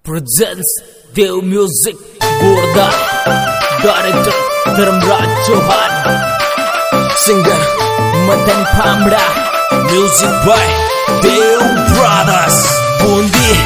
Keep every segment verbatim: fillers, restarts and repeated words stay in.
presents Dev Music Gorda, Director Dharmraj Chauhan, Singer Madan Phamda, Music by Dev Brothers, Bundi.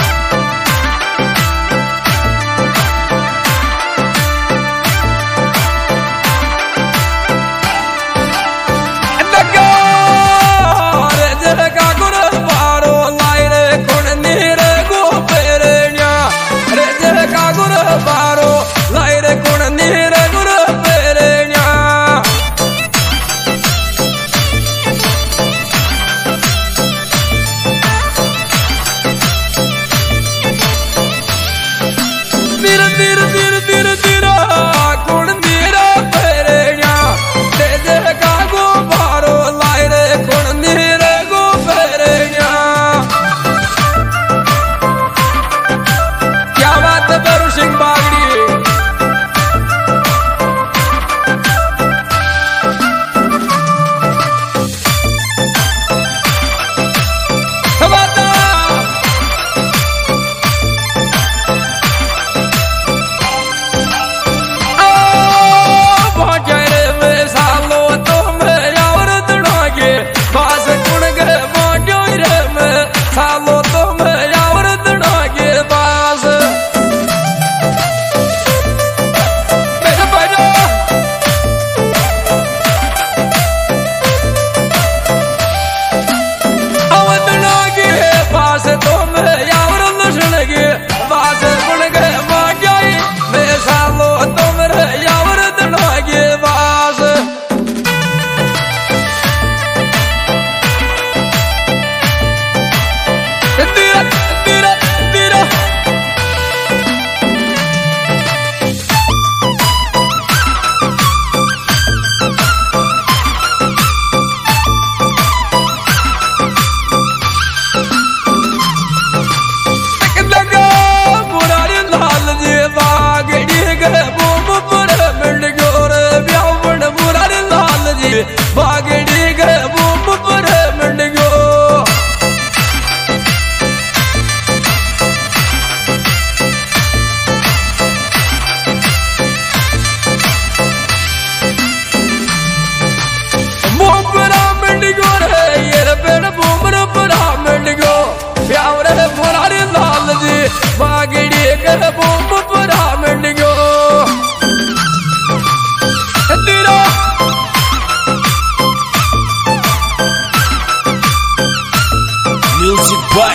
Music by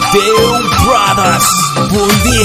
Dev Brothers, Bundi.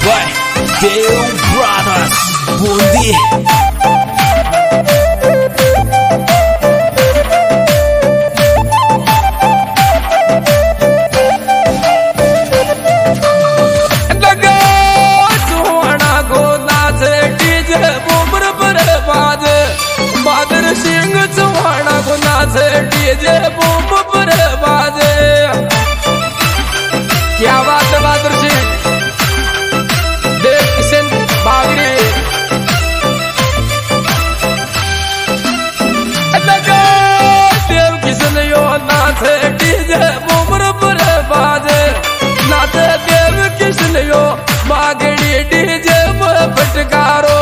by Deu Brothers Bundi. Singh चौहाना को नाचे DJ boom पर बाजे। क्या बात है बहादुर सिंह देव किशन बागड़ी देव किशन यो नाचे DJ boom पर बाजे। नाचे देव किशन यो बागड़ी डीजे में फटकारो।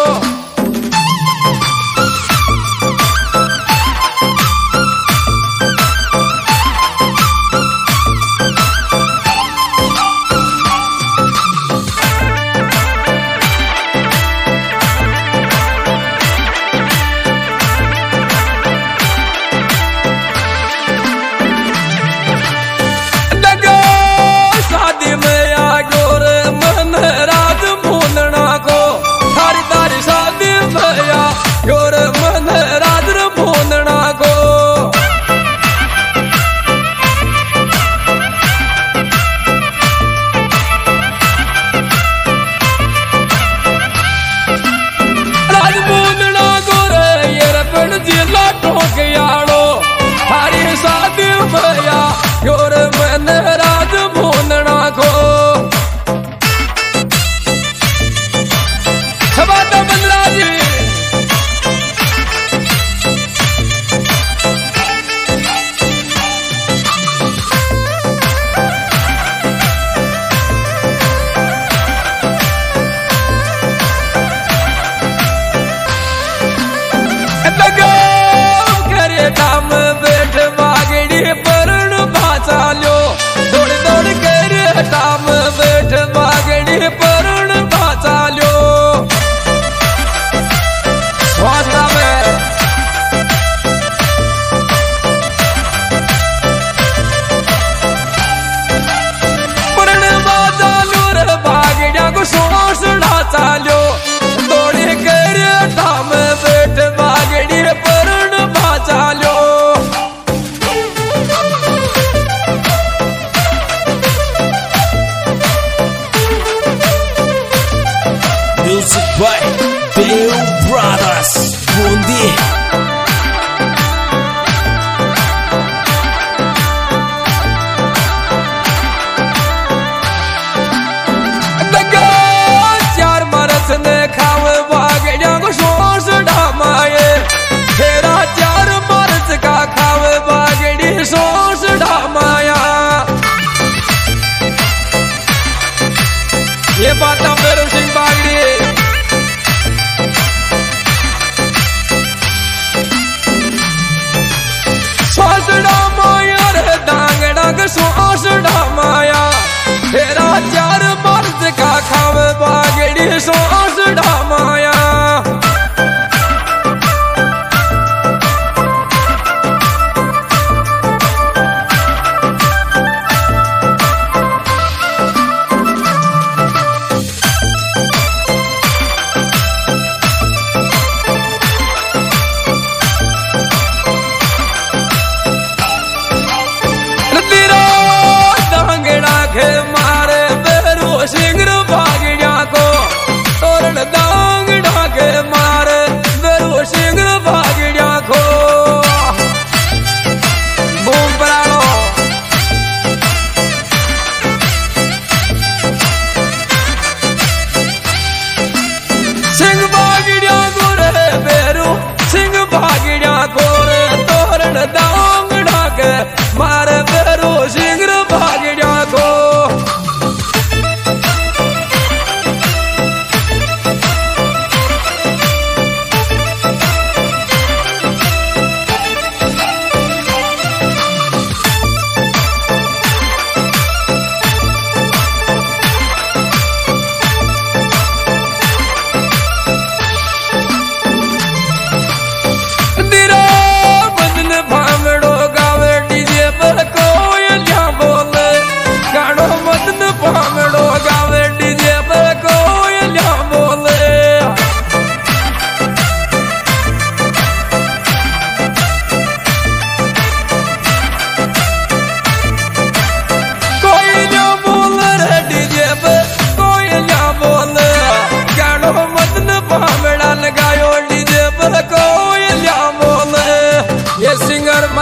टाम बैठ बागड़ी परुण बाचालो स्वास्थ्य में परुण बाचालो रे बागड़िया को सोसड़ा चालो दौड़ी कर टाम बैठ Bagri परुण बाचालो। Music by Deu Brothers Bundi. चार मरस ने खावे बागड़िया को सोस ढामाए। तेरा चार मरस का खावे बागड़ी सोस ढामाया। ये बात मेरू सिंह बागड़ी सोसड़ा माया रे डांगड़ा के सोसड़ा माया। तेरा चार मर्द का खावे बागड़ी सोसड़ा माया।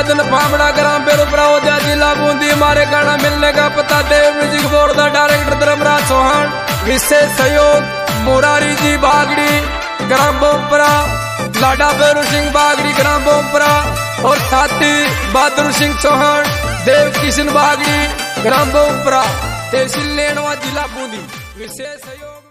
महाजन फामड़ा ग्राम बेरुपुरा ओदिया जिला बूंदी। हमारे गाना मिलने का पता देव म्यूजिक बोर्ड का डायरेक्टर धर्मराज चौहान। विशेष सहयोग मुरारी जी बागड़ी ग्राम बोमपुरा, लाडा बेरू सिंह बागड़ी ग्राम बोमपुरा और साथी बहादुर सिंह चौहान, देव किशन बागड़ी ग्राम बोमपुरा, तहसील लेनवा जिला बूंदी। विशेष सहयोग